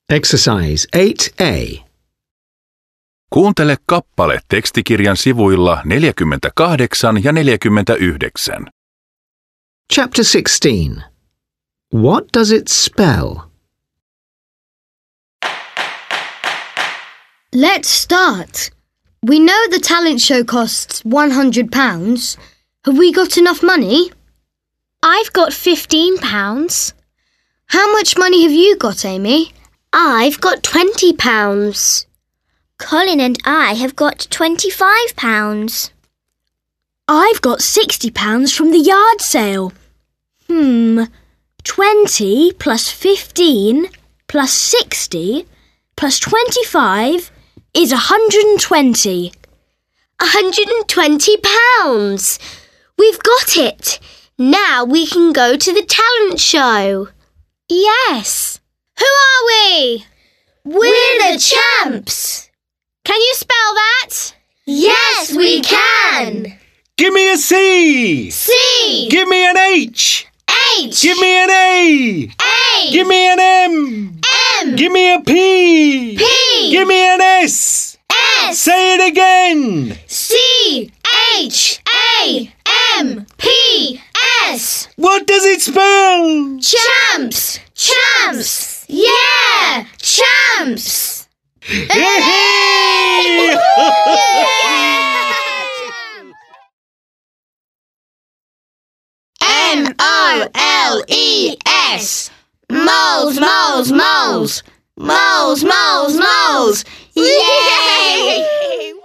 Exercise 8A. Kuuntele kappale tekstikirjan sivuilla 48 ja 49. Chapter 16. What does it spell? Let's start. We know the talent show costs £100. Have we got enough money? I've got £15. How much money have you got, Amy? I've got £20. Colin and I have got £25. I've got £60 from the yard sale. 20 plus 15 plus 60 plus 25 is 120. £120. We've got it. Now we can go to the talent show. Yes. Who are we? We're the champs. Can you spell that? Yes, we can. Give me a C. C. Give me an H. H. Give me an A. A. Give me an M. M. Give me a P. P. Give me an S. S. Say it again. C. H. A. M. P. S. What does it spell? Champs. Champs. Yeah, champs. Hey! MOLES. Moles, moles, moles. Moles, moles, moles. Yay!